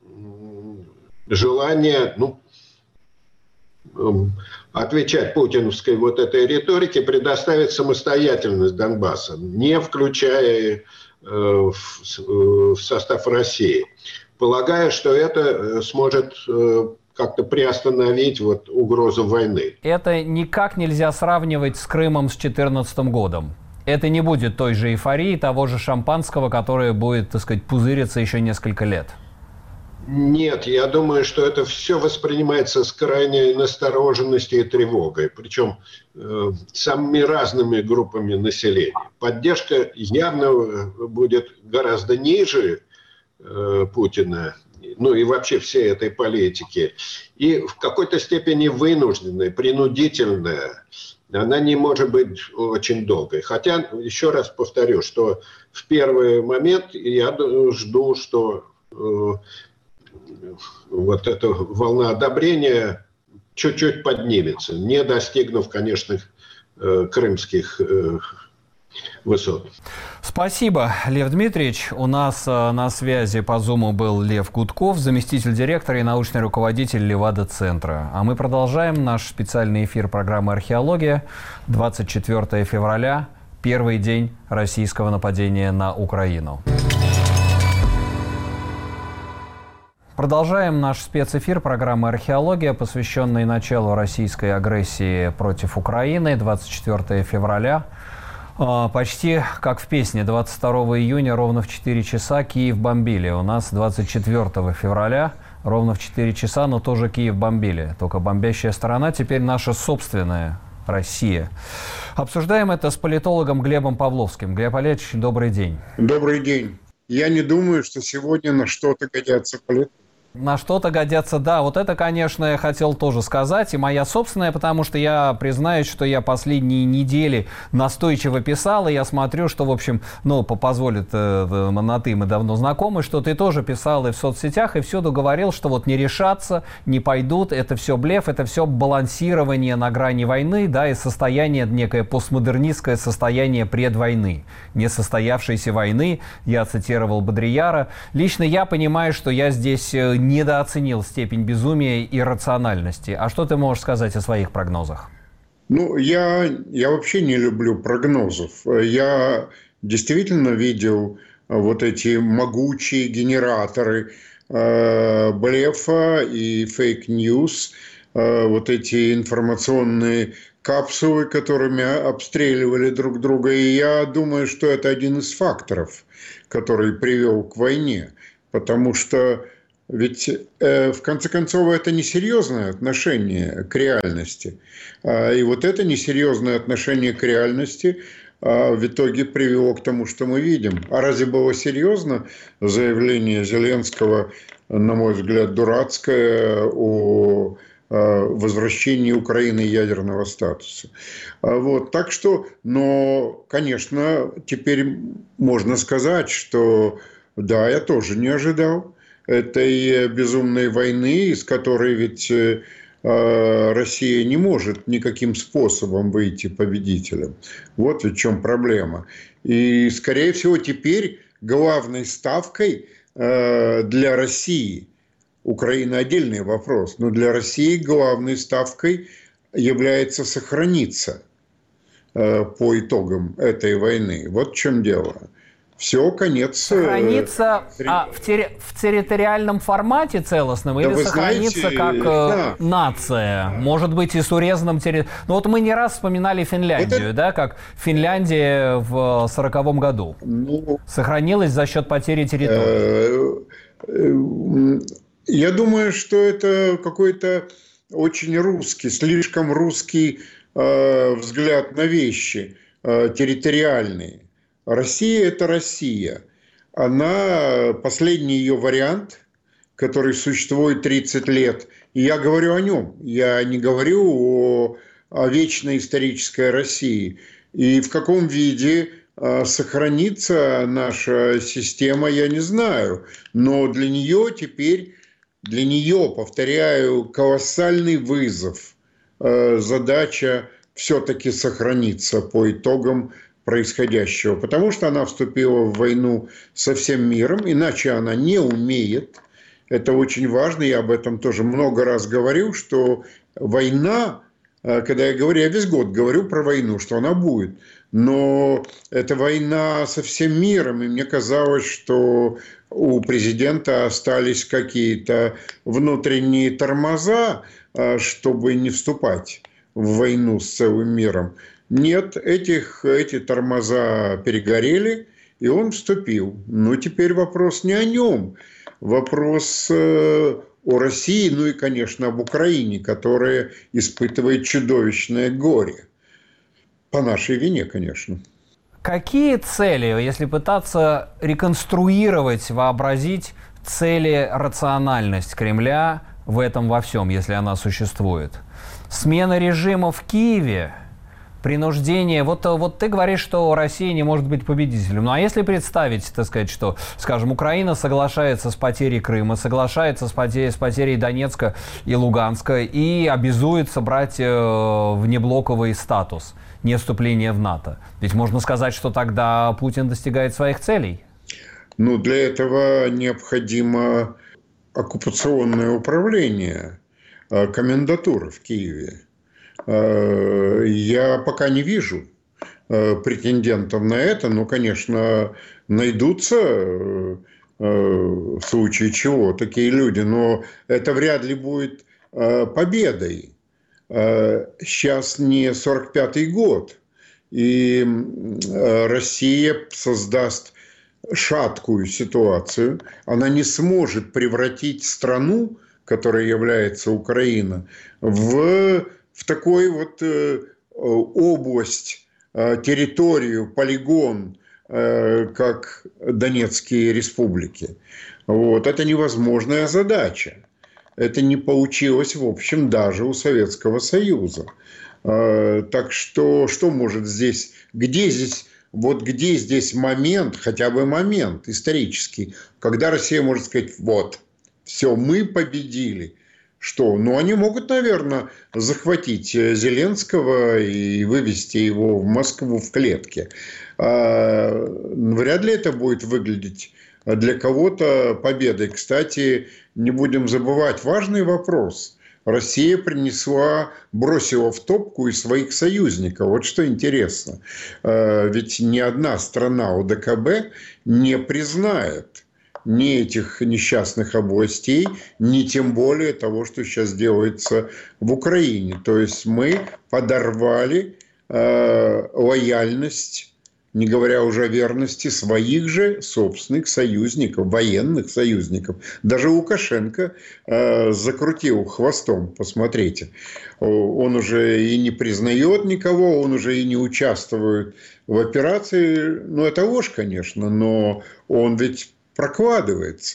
D: желание, ну, э, отвечать путиновской вот этой риторике, предоставить самостоятельность Донбасса, не включая э, в, в состав России, полагая, что это сможет э, как-то приостановить вот угрозу войны.
A: Это никак нельзя сравнивать с Крымом с две тысячи четырнадцатым годом. Это не будет той же эйфории, того же шампанского, которое будет, так сказать, пузыриться еще несколько лет.
D: Нет, я думаю, что это все воспринимается с крайней настороженностью и тревогой, причем э, самыми разными группами населения. Поддержка явно будет гораздо ниже э, Путина, ну и вообще всей этой политики, и в какой-то степени вынужденная, принудительная. Она не может быть очень долгой. Хотя, еще раз повторю, что в первый момент я жду, что э, вот эта волна одобрения чуть-чуть поднимется, не достигнув, конечно, э, крымских э, высот.
A: Спасибо, Лев Дмитриевич. У нас э, на связи по Зуму был Лев Гудков, заместитель директора и научный руководитель Левада-центра. А мы продолжаем наш специальный эфир программы «Археология». двадцать четвёртого февраля, первый день российского нападения на Украину. Продолжаем наш спецэфир программы «Археология», посвященный началу российской агрессии против Украины. двадцать четвёртого февраля. Почти как в песне, двадцать второго июня ровно в четыре часа Киев бомбили. У нас двадцать четвёртого февраля ровно в четыре часа, но тоже Киев бомбили. Только бомбящая сторона теперь наша собственная Россия. Обсуждаем это с политологом Глебом Павловским. Глеб Олегович, добрый день.
E: Добрый день. Я не думаю, что сегодня на что-то годятся политологи.
A: На что-то годятся, да. Вот это, конечно, я хотел тоже сказать. И моя собственная, потому что я признаюсь, что я последние недели настойчиво писал, и я смотрю, что, в общем, ну, позволит э, на «ты», мы давно знакомы, что ты тоже писал и в соцсетях, и всюду говорил, что вот не решатся, не пойдут, это все блеф, это все балансирование на грани войны, да, и состояние, некое постмодернистское состояние предвойны, несостоявшейся войны. Я цитировал Бодрияра. Лично я понимаю, что я здесь недооценил степень безумия и рациональности. А что ты можешь сказать о своих прогнозах?
E: Ну, я, я вообще не люблю прогнозов. Я действительно видел вот эти могучие генераторы э, блефа и фейк-ньюс, э, вот эти информационные капсулы, которыми обстреливали друг друга. И я думаю, что это один из факторов, который привел к войне. Потому что ведь, э, в конце концов, это несерьезное отношение к реальности. А, и вот это несерьезное отношение к реальности а, в итоге привело к тому, что мы видим. А разве было серьезно заявление Зеленского, на мой взгляд, дурацкое, о возвращении Украины ядерного статуса. Вот, так что, но, конечно, теперь можно сказать, что да, я тоже не ожидал этой безумной войны, из которой ведь Россия не может никаким способом выйти победителем. Вот в чем проблема. И, скорее всего, теперь главной ставкой для России, Украина отдельный вопрос, но для России главной ставкой является сохраниться по итогам этой войны. Вот в чем дело. Все, конец.
A: Сохраниться э, а, в, терри- в территориальном формате целостном, да, или сохраниться знаете, как э, да. нация? Может быть, и с урезанным территорией. Ну вот мы не раз вспоминали Финляндию, это... да, как Финляндия в сороковом году. Ну, сохранилась за счет потери территории.
E: Я думаю, что это какой-то очень русский, слишком русский э, взгляд на вещи, э, территориальные. Россия – это Россия. Она, последний ее вариант, который существует тридцать лет, и я говорю о нем. Я не говорю о, о вечной исторической России. И в каком виде э, сохранится наша система, я не знаю. Но для нее теперь, для нее, повторяю, колоссальный вызов. Э, задача все-таки сохраниться по итогам происходящего, потому что она вступила в войну со всем миром, иначе она не умеет. Это очень важно, я об этом тоже много раз говорю, что война, когда я говорю, я весь год говорю про войну, что она будет, но это война со всем миром, и мне казалось, что у президента остались какие-то внутренние тормоза, чтобы не вступать в войну с целым миром. Нет, этих, эти тормоза перегорели, и он вступил. Но теперь вопрос не о нем. Вопрос э, о России, ну и, конечно, об Украине, которая испытывает чудовищное горе. По нашей вине, конечно.
A: Какие цели, если пытаться реконструировать, вообразить цели, рациональность Кремля в этом во всем, если она существует? Смена режима в Киеве? Принуждение. Вот, вот ты говоришь, что Россия не может быть победителем. Ну а если представить, так сказать, что, скажем, Украина соглашается с потерей Крыма, соглашается с потерей, с потерей Донецка и Луганска и обязуется брать э, внеблоковый статус, не вступление в НАТО. Ведь можно сказать, что тогда Путин достигает своих целей.
E: Ну, для этого необходимо оккупационное управление, комендатура в Киеве. Я пока не вижу претендентов на это, но, конечно, найдутся в случае чего такие люди, но это вряд ли будет победой. Сейчас не сорок пятый год, и Россия создаст шаткую ситуацию, она не сможет превратить страну, которая является Украина, в в такой вот э, область, э, территорию, полигон, э, как Донецкие республики. Вот. Это невозможная задача. Это не получилось, в общем, даже у Советского Союза. Э, так что, что может здесь, где здесь, вот где здесь момент, хотя бы момент исторический, когда Россия может сказать, вот, все, мы победили. Что? Ну, они могут, наверное, захватить Зеленского и вывести его в Москву в клетке. А, вряд ли это будет выглядеть для кого-то победой. Кстати, не будем забывать важный вопрос. Россия принесла, бросила в топку и своих союзников. Вот что интересно. А, ведь ни одна страна ОДКБ не признает ни этих несчастных областей, ни тем более того, что сейчас делается в Украине. То есть мы подорвали э, лояльность, не говоря уже о верности, своих же собственных союзников, военных союзников. Даже Лукашенко э, закрутил хвостом, посмотрите. Он уже и не признает никого, он уже и не участвует в операции. Ну, это ложь, конечно, но он ведь прокладывается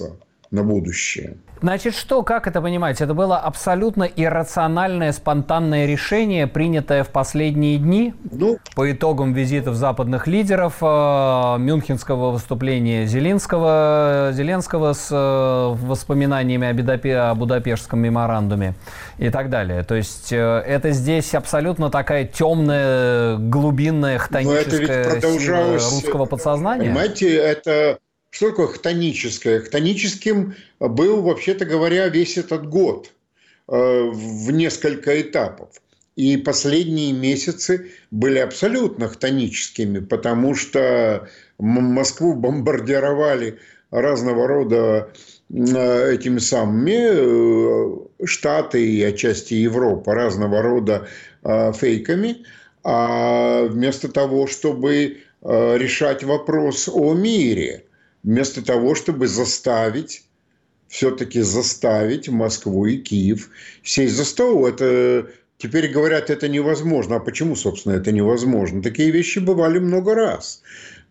E: на будущее.
A: Значит, что, как это понимаете? Это было абсолютно иррациональное, спонтанное решение, принятое в последние дни ну, по итогам визитов западных лидеров, мюнхенского выступления Зеленского, Зеленского с воспоминаниями о, Будапе, о Будапештском меморандуме и так далее. То есть это здесь абсолютно такая темная, глубинная, хтоническая сила русского подсознания?
E: Понимаете, это... Что такое хтоническое? Хтоническим был, вообще-то говоря, весь этот год э, в несколько этапов. И последние месяцы были абсолютно хтоническими, потому что Москву бомбардировали разного рода э, этими самыми э, Штаты и отчасти Европа разного рода э, фейками, а вместо того, чтобы э, решать вопрос о мире, вместо того, чтобы заставить, все-таки заставить Москву и Киев сесть за стол. Это, теперь говорят, это невозможно. А почему, собственно, это невозможно? Такие вещи бывали много раз.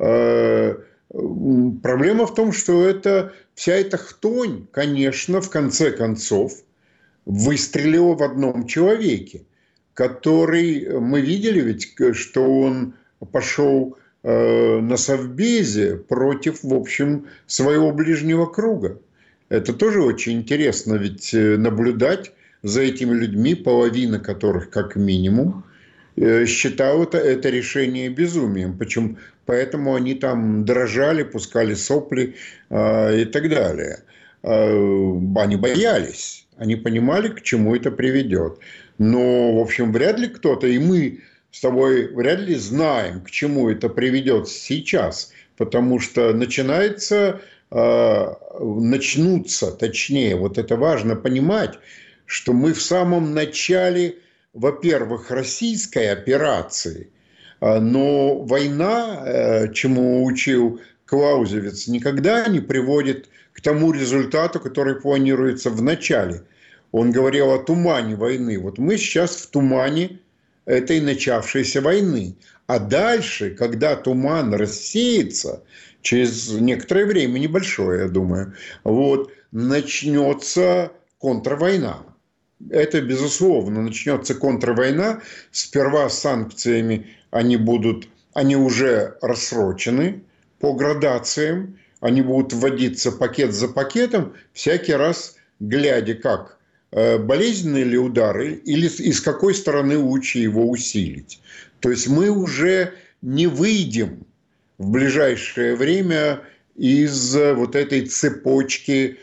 E: Проблема в том, что это, вся эта хтонь, конечно, в конце концов, выстрелила в одном человеке, который, мы видели ведь, что он пошел на совбезе против, в общем, своего ближнего круга. Это тоже очень интересно, ведь наблюдать за этими людьми, половина которых, как минимум, считала это, это решение безумием. Причем поэтому они там дрожали, пускали сопли э, и так далее. Э, они боялись, они понимали, к чему это приведет. Но, в общем, вряд ли кто-то, и мы с тобой вряд ли знаем, к чему это приведет сейчас, потому что начинается, э, начнутся, точнее, вот это важно понимать, что мы в самом начале, во-первых, российской операции, э, но война, э, чему учил Клаузевиц, никогда не приводит к тому результату, который планируется в начале. Он говорил о тумане войны. Вот мы сейчас в тумане этой начавшейся войны. А дальше, когда туман рассеется, через некоторое время, небольшое, я думаю, вот, начнется контрвойна. Это, безусловно, начнется контрвойна. Сперва с санкциями они будут, они уже рассрочены по градациям, они будут вводиться пакет за пакетом, всякий раз глядя, как болезненные ли удары или из какой стороны лучше его усилить. То есть мы уже не выйдем в ближайшее время из вот этой цепочки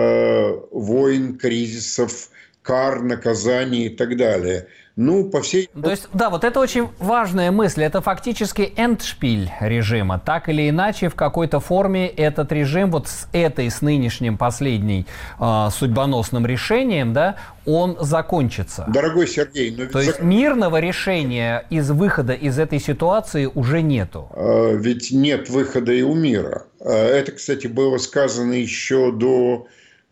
E: э, войн, кризисов, кар, наказаний и так далее. Ну, по всей...
A: То есть, да, вот это очень важная мысль. Это фактически эндшпиль режима. Так или иначе, в какой-то форме этот режим, вот с этой, с нынешним последней э, судьбоносным решением, да, он закончится.
E: Дорогой Сергей, но ведь...
A: То есть мирного решения из выхода из этой ситуации уже нету.
E: А, ведь нет выхода и у мира. Это, кстати, было сказано еще до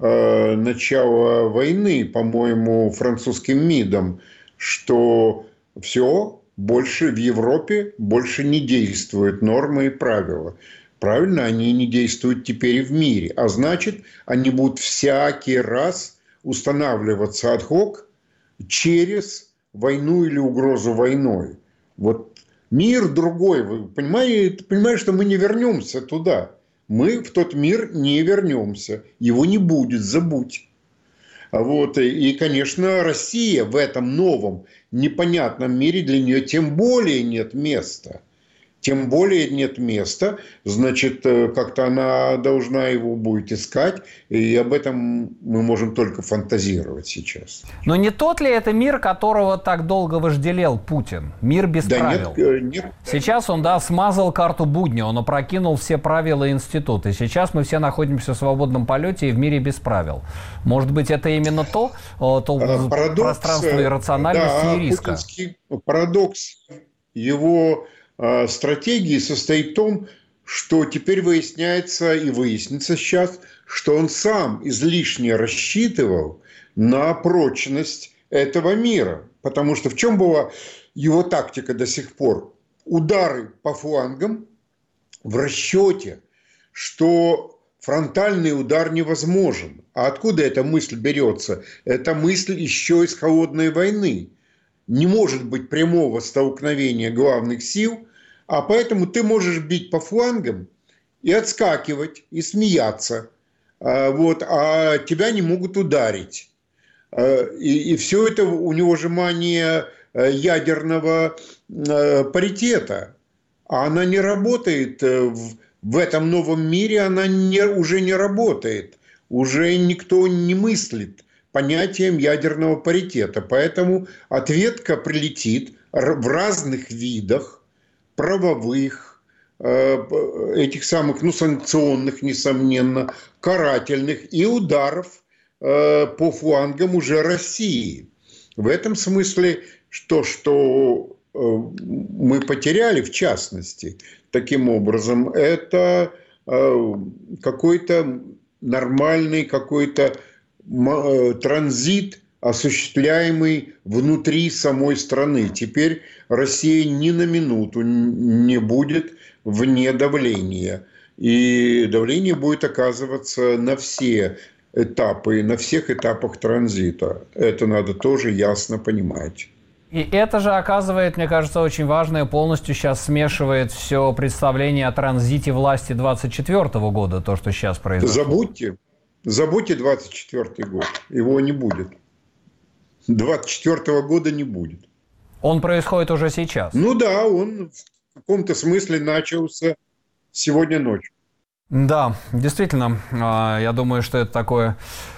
E: э, начала войны, по-моему, французским МИДом, что все, больше в Европе больше не действуют нормы и правила. Правильно, они не действуют теперь и в мире. А значит, они будут всякий раз устанавливаться ад-хок через войну или угрозу войной. Вот мир другой. Вы понимаете, понимаете, что мы не вернемся туда. Мы в тот мир не вернемся. Его не будет, забудь. Вот. И, конечно, Россия в этом новом, непонятном мире, для нее тем более нет места. Тем более нет места, значит, как-то она должна его будет искать, и об этом мы можем только фантазировать сейчас.
A: Но не тот ли это мир, которого так долго вожделел Путин? Мир без
E: да
A: правил.
E: Нет, нет.
A: Сейчас он, да, смазал карту будня, он опрокинул все правила института. Сейчас мы все находимся в свободном полете и в мире без правил. Может быть, это именно то, то
E: парадокс,
A: пространство иррациональности
E: да,
A: и риска?
E: Путинский парадокс его стратегии состоит в том, что теперь выясняется и выяснится сейчас, что он сам излишне рассчитывал на прочность этого мира. Потому что в чем была его тактика до сих пор? Удары по флангам в расчете, что фронтальный удар невозможен. А откуда эта мысль берется? Эта мысль еще из холодной войны. Не может быть прямого столкновения главных сил, а поэтому ты можешь бить по флангам и отскакивать, и смеяться. Вот, а тебя не могут ударить. И, и все это у него же мания ядерного паритета. А она не работает в, в этом новом мире, она не, уже не работает. Уже никто не мыслит понятием ядерного паритета. Поэтому ответка прилетит в разных видах, правовых, этих самых, ну, санкционных, несомненно, карательных и ударов по флангам уже России. В этом смысле, что, что мы потеряли, в частности, таким образом, это какой-то нормальный какой-то транзит, осуществляемый внутри самой страны. Теперь Россия ни на минуту не будет вне давления. И давление будет оказываться на все этапы, на всех этапах транзита. Это надо тоже ясно понимать.
A: И это же оказывает, мне кажется, очень важное, полностью сейчас смешивает все представление о транзите власти двадцать четвёртого года, то, что сейчас происходит.
E: Забудьте, забудьте двадцать четвёртый год, его не будет. двадцать четвёртого года не будет.
A: Он происходит уже сейчас?
E: Ну да, он в каком-то смысле начался сегодня ночью.
A: Да, действительно, я думаю, что это такое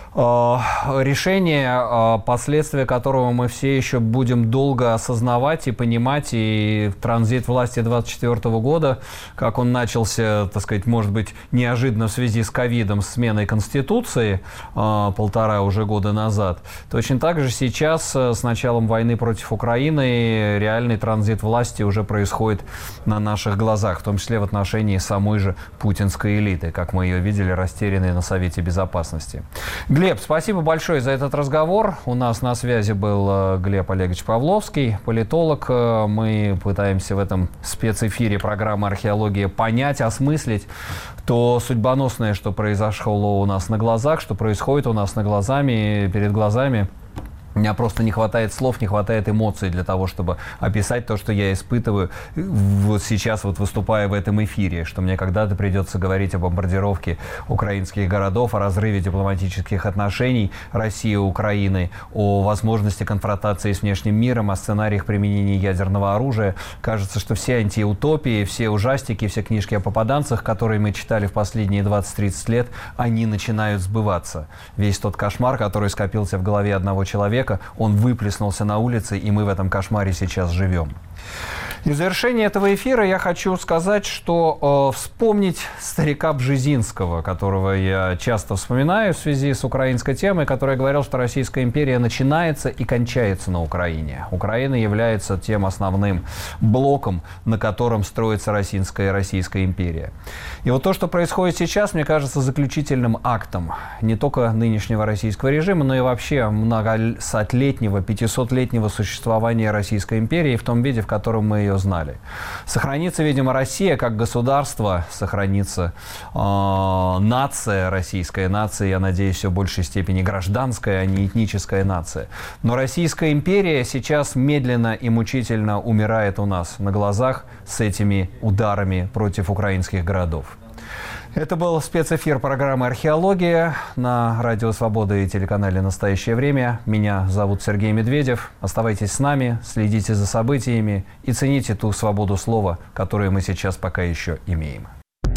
A: решение, последствия которого мы все еще будем долго осознавать и понимать. И транзит власти двадцать четвёртого года, как он начался, так сказать, может быть, неожиданно в связи с ковидом, с сменой Конституции полтора уже года назад, точно так же сейчас с началом войны против Украины реальный транзит власти уже происходит на наших глазах, в том числе в отношении самой же путинской элиты, как мы ее видели, растерянной на Совете Безопасности. Глеб, спасибо большое за этот разговор. У нас на связи был Глеб Олегович Павловский, политолог. Мы пытаемся в этом спецэфире программы «Археология» понять, осмыслить то судьбоносное, что произошло у нас на глазах, что происходит у нас на глазами, перед глазами. У меня просто не хватает слов, не хватает эмоций для того, чтобы описать то, что я испытываю вот сейчас, вот выступая в этом эфире, что мне когда-то придется говорить о бомбардировке украинских городов, о разрыве дипломатических отношений России и Украины, о возможности конфронтации с внешним миром, о сценариях применения ядерного оружия. Кажется, что все антиутопии, все ужастики, все книжки о попаданцах, которые мы читали в последние двадцать-тридцать лет, они начинают сбываться. Весь тот кошмар, который скопился в голове одного человека, он выплеснулся на улице, и мы в этом кошмаре сейчас живем. И в завершение этого эфира я хочу сказать, что э, вспомнить старика Бжезинского, которого я часто вспоминаю в связи с украинской темой, который говорил, что Российская империя начинается и кончается на Украине. Украина является тем основным блоком, на котором строится Российская, Российская империя. И вот то, что происходит сейчас, мне кажется, заключительным актом не только нынешнего российского режима, но и вообще многосотлетнего, пятисотлетнего существования Российской империи в том виде, в котором мы ее знали. Сохранится, видимо, Россия как государство, сохранится э, нация, российская нация, я надеюсь, все в большей степени гражданская, а не этническая нация. Но Российская империя сейчас медленно и мучительно умирает у нас на глазах с этими ударами против украинских городов. Это был спецэфир программы «Археология» на Радио Свобода и телеканале «Настоящее время». Меня зовут Сергей Медведев. Оставайтесь с нами, следите за событиями и цените ту свободу слова, которую мы сейчас пока еще имеем.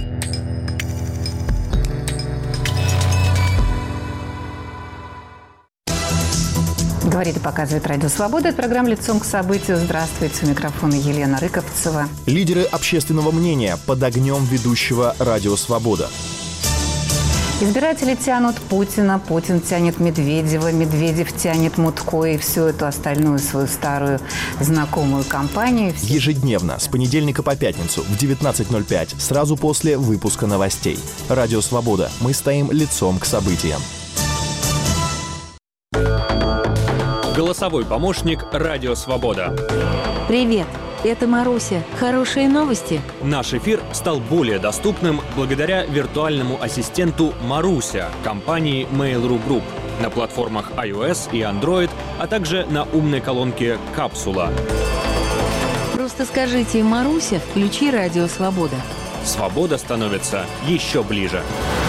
F: Говорит и показывает Радио Свобода. Это программа «Лицом к событию». Здравствуйте. У микрофона Елена Рыковцева.
G: Лидеры общественного мнения под огнем ведущего Радио Свобода.
F: Избиратели тянут Путина, Путин тянет Медведева, Медведев тянет Мутко и всю эту остальную свою старую знакомую компанию.
G: Ежедневно с понедельника по пятницу в девятнадцать ноль пять, сразу после выпуска новостей. Радио Свобода. Мы стоим лицом к событиям.
H: Голосовой помощник «Радио Свобода».
I: Привет!
H: Это Маруся. Хорошие новости?
I: Наш эфир стал более доступным благодаря виртуальному ассистенту Маруся компании Mail.ru Group на платформах iOS и Android, а также на умной колонке «Капсула».
H: Просто скажите: «Маруся, включи радио «Свобода».
I: Свобода становится еще ближе.